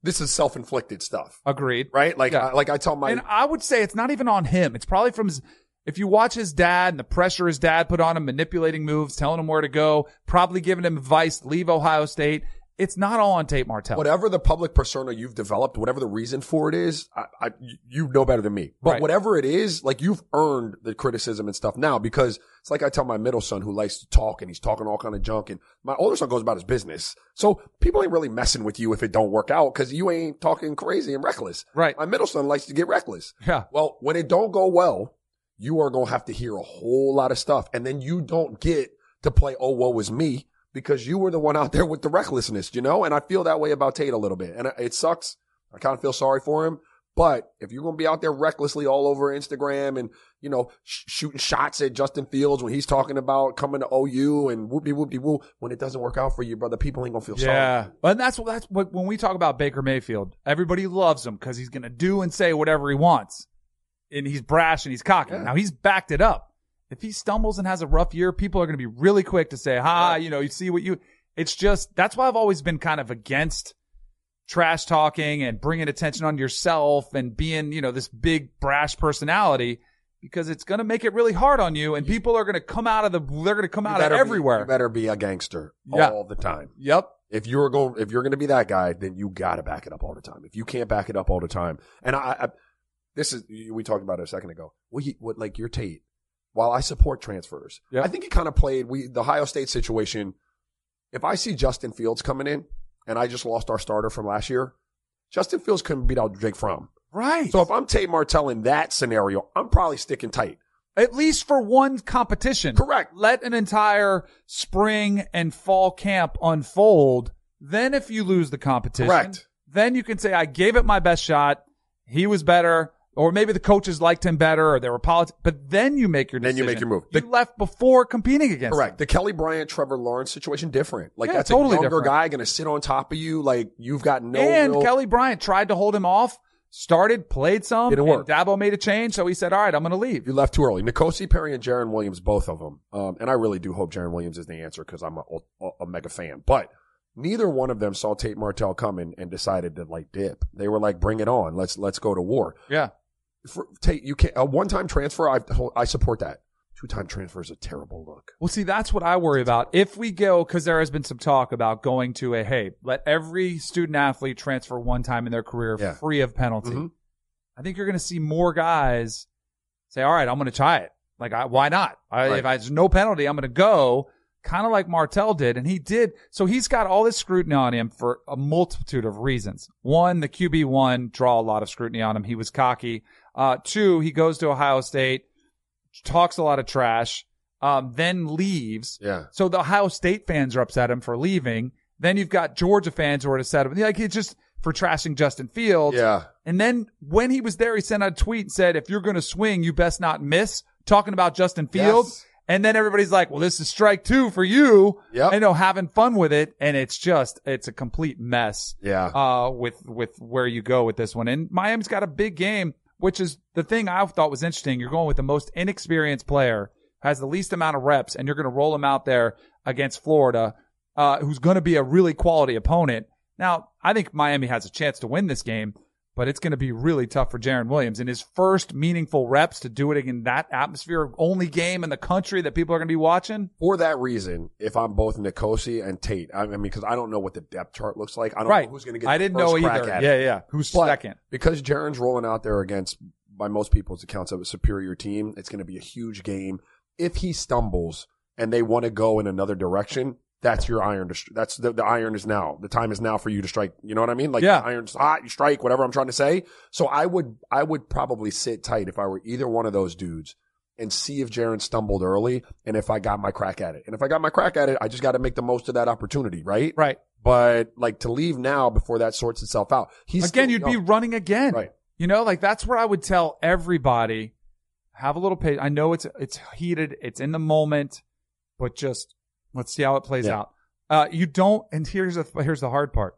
this is self-inflicted stuff, Agreed. right? Like, Yeah. I, like I tell my, And I would say it's not even on him. It's probably from his, if you watch his dad and the pressure his dad put on him, manipulating moves, telling him where to go, probably giving him advice, leave Ohio State. It's not all on Tate Martell. whatever the public persona you've developed, whatever the reason for it is, I, I, you know better than me. But Right. whatever it is, like you've earned the criticism and stuff now because it's like I tell my middle son who likes to talk and he's talking all kind of junk and my older son goes about his business. So people ain't really messing with you if it don't work out because you ain't talking crazy and reckless. Right. My middle son likes to get reckless. Yeah. Well, when it don't go well, you are going to have to hear a whole lot of stuff and then you don't get to play, oh, woe is me. Because you were the one out there with the recklessness, you know? And I feel that way about Tate a little bit. And it sucks. I kind of feel sorry for him. But if you're going to be out there recklessly all over Instagram and, you know, sh- shooting shots at Justin Fields when he's talking about coming to O U and whoopie whoopie woo, when it doesn't work out for you, brother, people ain't going to feel sorry. Yeah. But that's what, that's what, when we talk about Baker Mayfield, everybody loves him because he's going to do and say whatever he wants. And he's brash and he's cocky. Yeah. Now he's backed it up. If he stumbles and has a rough year, people are going to be really quick to say, ha, Right. you know, you see what you, it's just, that's why I've always been kind of against trash talking and bringing attention on yourself and being, you know, this big brash personality because it's going to make it really hard on you and people are going to come out of the, they're going to come You out of better be- everywhere. you better be a gangster Yeah. all the time. Yep. If you're going, if you're going to be that guy, then you got to back it up all the time. If you can't back it up all the time, and I, I this is, we talked about it a second ago. We, what, like your Tate, while I support transfers, Yeah. I think he kind of played, we, the Ohio State situation. If I see Justin Fields coming in and I just lost our starter from last year, Justin Fields couldn't beat out Jake Fromm. Right. So if I'm Tate Martell in that scenario, I'm probably sticking tight. At least for one competition. Correct. Let an entire spring and fall camp unfold. Then if you lose the competition, Correct. then you can say, I gave it my best shot. He was better. Or maybe the coaches liked him better or there were politics. But then you make your Then decision. you make your move. You The- left before competing against Correct. him. The Kelly Bryant, Trevor Lawrence situation, different. Like Yeah, that's totally a younger different. guy going to sit on top of you. Like you've got no and real- Kelly Bryant tried to hold him off, started, played some. Didn't work. And Dabo made a change. So he said, all right, I'm going to leave. You left too early. Nkosi Perry and Jaron Williams, both of them. Um, and I really do hope Jaron Williams is the answer because I'm a, a, a mega fan. But neither one of them saw Tate Martell coming and decided to like dip. They were like, bring it on. Let's, let's go to war. Yeah. For Tate, you can't, a one-time transfer, I, I support that. Two-time transfer is a terrible look. Well, see, that's what I worry about. If we go, because there has been some talk about going to a, hey, let every student athlete transfer one time in their career Yeah. free of penalty. Mhm. I think you're going to see more guys say, all right, I'm going to try it. Like, I, why not? I, Right. If I, there's no penalty, I'm going to go, kind of like Martell did. And he did. So he's got all this scrutiny on him for a multitude of reasons. One, the Q B one draw a lot of scrutiny on him. He was cocky. Uh, two, he goes to Ohio State, talks a lot of trash, um, then leaves. Yeah. So the Ohio State fans are upset at him for leaving. Then you've got Georgia fans who are upset at him. Like, it's just for trashing Justin Fields. Yeah. And then when he was there, he sent out a tweet and said, if you're going to swing, you best not miss, talking about Justin Fields. Yes. And then everybody's like, well, this is strike two for you. Yep. You know, having fun with it. And it's just, it's a complete mess. Yeah. Uh, with, with where you go with this one. And Miami's got a big game, which is the thing I thought was interesting. You're going with the most inexperienced player, has the least amount of reps, and you're going to roll him out there against Florida, uh, who's going to be a really quality opponent. Now, I think Miami has a chance to win this game, but it's going to be really tough for Jaron Williams in his first meaningful reps to do it in that atmosphere, only game in the country that people are going to be watching. For that reason, if I'm both Nkosi and Tate, I mean, because I don't know what the depth chart looks like. I don't Right. know who's going to get I the didn't first know crack either. at Yeah, it. yeah. Who's But second? because Jaron's rolling out there against, by most people's accounts, of a superior team, it's going to be a huge game. If he stumbles and they want to go in another direction, that's your iron. To, that's the, the iron is now. The time is now for you to strike. You know what I mean? Like Yeah. the iron's hot, you strike, whatever I'm trying to say. So I would, I would probably sit tight if I were either one of those dudes and see if Jaron stumbled early and if I got my crack at it. And if I got my crack at it, I just got to make the most of that opportunity, right? Right. But like to leave now before that sorts itself out. He's Again, still you'd be young. running again. Right. You know, like that's where I would tell everybody, have a little patience. I know it's, it's heated. It's in the moment, but just let's see how it plays Yeah. out. Uh, you don't, and here's the, here's the hard part.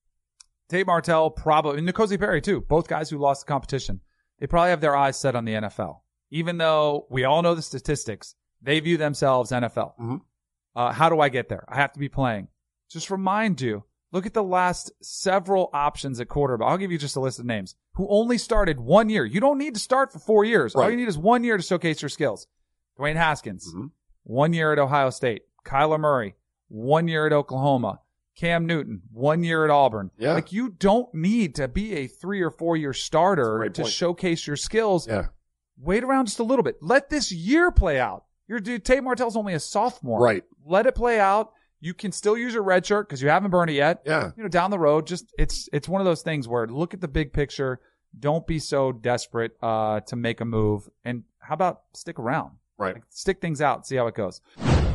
Tate Martell probably, and Nkosi Perry too, both guys who lost the competition. They probably have their eyes set on the N F L. Even though we all know the statistics, they view themselves N F L. Mhm. Uh, how do I get there? I have to be playing. Just remind you, Look at the last several options at quarterback. I'll give you just a list of names who only started one year. You don't need to start for four years. Right. All you need is one year to showcase your skills. Dwayne Haskins, Mm-hmm. one year at Ohio State. Kyler Murray, one year at Oklahoma. Cam Newton, one year at Auburn. Yeah. Like, you don't need to be a three or four year starter Great to point. showcase your skills. Yeah. Wait around just a little bit. Let this year play out. Your dude, Tate Martell's only a sophomore. Right. Let it play out. You can still use your red shirt because you haven't burned it yet. Yeah. You know, down the road, just it's it's one of those things where look at the big picture. Don't be so desperate uh, to make a move. And how about stick around? Right. Like, stick things out. See how it goes.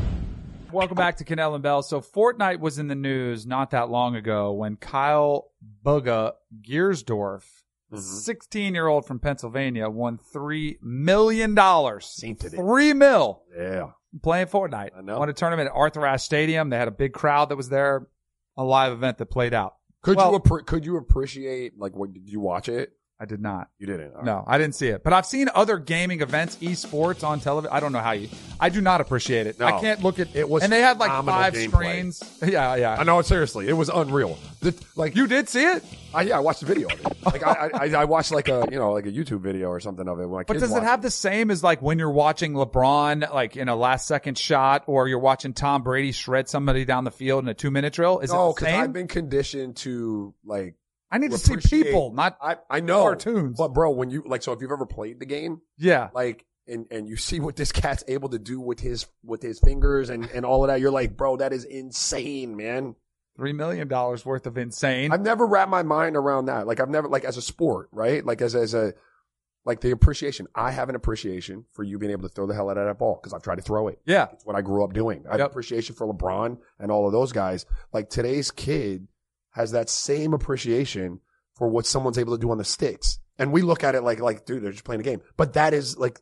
Welcome back to Cannell and Bell. So Fortnite was in the news not that long ago when Kyle Bugga Giersdorf, sixteen-year-old from Pennsylvania, won three million dollars. Seen today. Three mil. Yeah. Playing Fortnite. I know. Won a tournament at Arthur Ashe Stadium. They had a big crowd that was there. A live event that played out. Could Well- you appre- could you appreciate, like, what, did you watch it? I did not. You didn't. All right. No, I didn't see it. But I've seen other gaming events, esports on television. I don't know how you. I do not appreciate it. No. I can't look at It was and they had like phenomenal five gameplay. screens. Yeah, yeah. I know, seriously. It was unreal. The, like, You did see it, I, yeah, I watched the video of it. Like, I, I, I watched like a, you know, like a YouTube video or something of it. When my but kids does it watched have the same as like when you're watching LeBron, like in a last second shot, or you're watching Tom Brady shred somebody down the field in a two minute drill? Is No, it the because same? I've been conditioned to, like, I need to see appreciate- people, not I, I know. cartoons. But, bro, when you, like, so if you've ever played the game, yeah. like, and, and you see what this cat's able to do with his, with his fingers and, and all of that, you're like, bro, that is insane, man. Three million dollars worth of insane. I've never wrapped my mind around that. Like, I've never, like, as a sport, right? Like, as, as a, like, the appreciation. I have an appreciation for you being able to throw the hell out of that ball because I've tried to throw it. yeah. It's what I grew up doing. I have Yep. appreciation for LeBron and all of those guys. Like, today's kid has that same appreciation for what someone's able to do on the sticks. And we look at it like, like, dude, they're just playing a game. But that is like,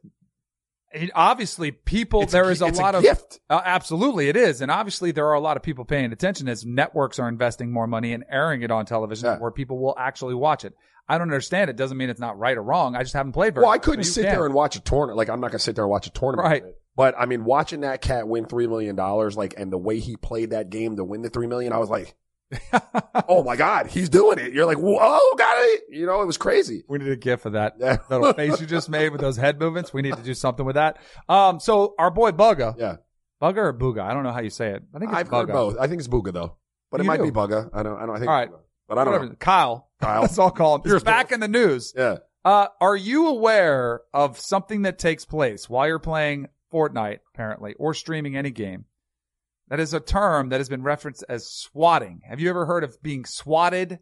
It, obviously, people, It's there a- is a it's a lot of, gift. Uh, absolutely it is. And obviously there are a lot of people paying attention as networks are investing more money and airing it on television Yeah. where people will actually watch it. I don't understand. It doesn't mean it's not right or wrong. I just haven't played very well, I much, couldn't so you sit can. there and watch a tournament. Like, I'm not going to sit there and watch a tournament. Right. of it. But I mean, watching that cat win three million dollars, like, and the way he played that game to win the three million, I was like, oh my God, he's doing it. You're like, whoa, got it. You know, it was crazy. We need a gif of that Yeah. little face you just made with those head movements. We need to do something with that. Um, so our boy Bugga, Yeah. Bugga or Booga? I don't know how you say it. I think it's I've Bugga. heard both. I think it's Booga though, but it You might do. be Bugga. I don't, I don't I think, All right. Booga. But I don't Whatever. know. Kyle. Kyle. That's all I'll call him. He's Here's back both. in the news. Yeah. Uh, are you aware of something that takes place while you're playing Fortnite, apparently, or streaming any game? That is a term that has been referenced as swatting. Have you ever heard of being swatted?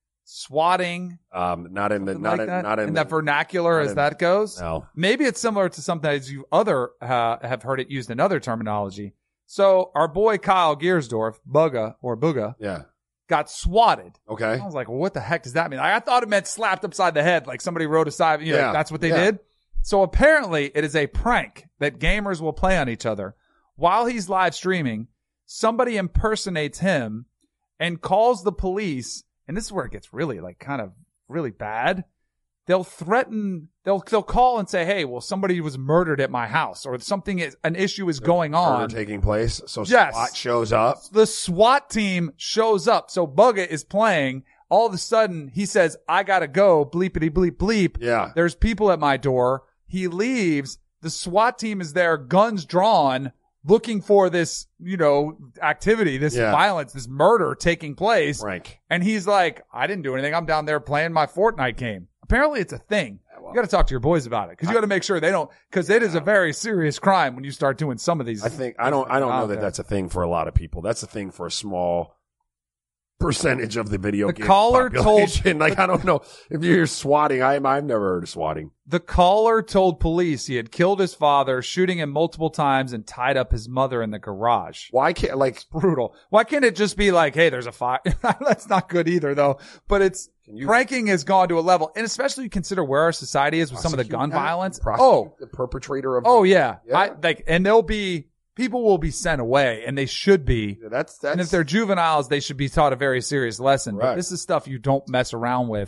Swatting? Um, not in the, Something not like in, that? not in, in the, that vernacular not as in- that goes? No. Maybe it's similar to something as you other uh, have heard it used in other terminology. So our boy Kyle Giersdorf, Bugga or Booga, Yeah. got swatted. Okay. I was like, well, what the heck does that mean? I, I thought it meant slapped upside the head, like somebody wrote a side. You know, Yeah. that's what they Yeah. did. So apparently it is a prank that gamers will play on each other. While he's live streaming, somebody impersonates him and calls the police. And this is where it gets really like kind of really bad. They'll threaten, they'll, they'll call and say, hey, well, somebody was murdered at my house or something is, an issue is going on. Murder taking place. So Yes. SWAT shows up. The SWAT team shows up. So Bugga is playing. All of a sudden, he says, I gotta go. Bleepity bleep bleep. Yeah. There's people at my door. He leaves. The SWAT team is there, guns drawn, looking for this, you know, activity, this Yeah. violence, this murder taking place. Frank. And he's like, I didn't do anything. I'm down there playing my Fortnite game. Apparently it's a thing. You got to talk to your boys about it because you got to make sure they don't, because it is a very serious crime when you start doing some of these. I think, I don't, I don't know out that there. that's a thing for a lot of people. That's a thing for a small percentage of the video The game caller told- population. Like, I don't know if you hear swatting. I, I've never heard of swatting. The caller told police he had killed his father, shooting him multiple times, and tied up his mother in the garage. Why can't, like, Brutal. Why can't it just be like, hey, there's a fire? That's not good either, though. But it's you- pranking has gone to a level, and especially consider where our society is with some of the prosecute gun that? violence. Prosecute Oh, the perpetrator of, oh yeah. Yeah. I like, and they'll be people will be sent away, and they should be. that's, that's, And if they're juveniles, they should be taught a very serious lesson. But Right. this is stuff you don't mess around with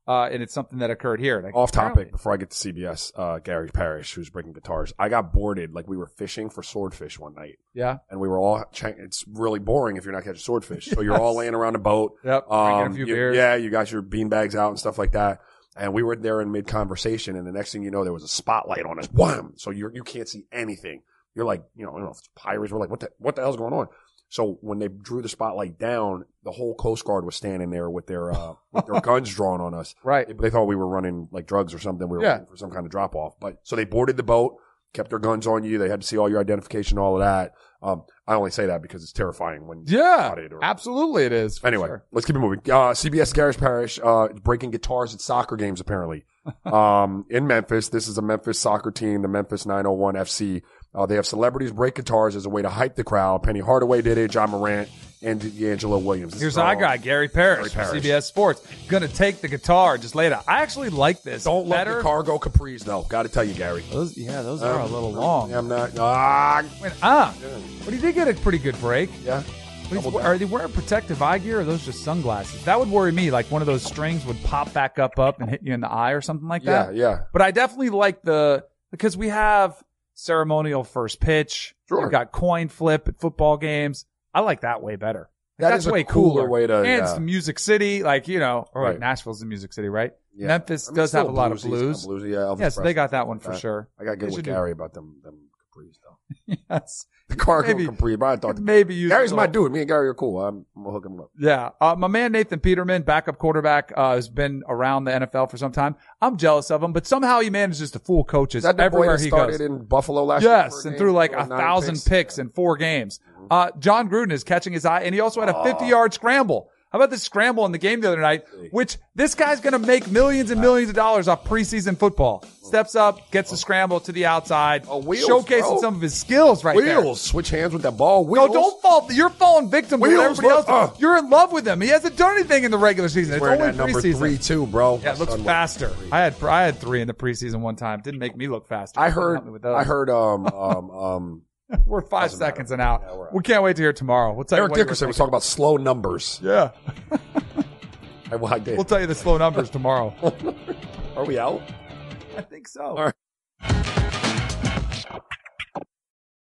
Uh, and it's something that occurred here. Like, Off topic, apparently- before I get to C B S, uh, Gary Parrish, who's breaking guitars. I got boarded, like we were fishing for swordfish one night. Yeah. And we were all, ch- it's really boring if you're not catching swordfish. So you're all laying around a boat. Yep. Um, Drinking a few you- beers. Yeah, you got your bean bags out and stuff like that. And we were there in mid conversation, and the next thing you know, there was a spotlight on us. Wham! So you you can't see anything. You're like, you know, I don't know if it's pirates. We're like, what the what the hell's going on? So when they drew the spotlight down, the whole Coast Guard was standing there with their uh, with their guns drawn on us. Right. They, they thought we were running like drugs or something. We were Yeah. waiting for some kind of drop off. But so they boarded the boat, kept their guns on you. They had to see all your identification, all of that. Um, I only say that because it's terrifying when Yeah. spotted or- Absolutely it is. for Anyway, sure. let's keep it moving. Uh, C B S Gary Parrish, uh, is breaking guitars at soccer games, apparently. um, in Memphis. This is a Memphis soccer team, the Memphis nine oh one F C. Uh, they have celebrities break guitars as a way to hype the crowd. Penny Hardaway did it, John Morant, and D'Angelo Williams. This Here's is our all- guy, Gary Parrish, Gary from Parrish. C B S Sports. Gonna take the guitar, just lay it out. I actually like this. Don't let better. the cargo capris, though. Gotta tell you, Gary. Those, yeah, those Um, are a little long. I'm not, ah, Wait, ah, but he did get a pretty good break. yeah. But he's- are they wearing protective eye gear or are those just sunglasses? That would worry me. Like one of those strings would pop back up up and hit you in the eye or something like Yeah, that. yeah. But I definitely like the, because we have ceremonial first pitch. Sure. We've got coin flip at football games. I like that way better. That That's is a way cooler cooler. way to- and yeah. it's Music City, like, you know, or Right. like Nashville's the Music City, right? Yeah. Memphis I mean, does still have a lot of bluesy, blues. Bluesy, yeah, Elvis Yeah, so they Presley, got that one for that. sure. I got to They get with should do- Gary about them, them capris, though. Yes. The cargo Maybe- capri, but I thought the Maybe use Gary's a my little- dude. Me and Gary are cool. I'm, I'm gonna hook him up. Yeah. Uh, my man Nathan Peterman, backup quarterback, uh, has been around the N F L for some time. I'm jealous of him, but somehow he manages to fool coaches Is that the boy everywhere that he started goes. in Buffalo last year? Yes, for a and game? threw like a Nine thousand picks? picks in four games. Uh, John Gruden is catching his eye, and he also had a fifty-yard scramble. How about this scramble in the game the other night, which this guy's going to make millions and millions of dollars off preseason football. Steps up, gets the scramble to the outside, Oh, wheels, showcasing bro. some of his skills right there. Wheels. Switch hands with that ball. No, Wheels. don't fall. You're falling victim to what Wheels, everybody else. look, uh. does. You're in love with him. He hasn't done anything in the regular season. It's Wearing only that number preseason. three too, bro. Yeah, it looks Son was faster. three. I had I had three in the preseason one time. Didn't make me look faster. I Couldn't heard. help me with those. I heard. Um. Um. Um. We're five Doesn't matter. seconds and out. Yeah, we're out. We can't wait to hear tomorrow. We'll tell you Eric what you were Dickerson was thinking. talking about slow numbers. Yeah, I, well, I did. we'll tell you the slow numbers tomorrow. Are we out? I think so. All right.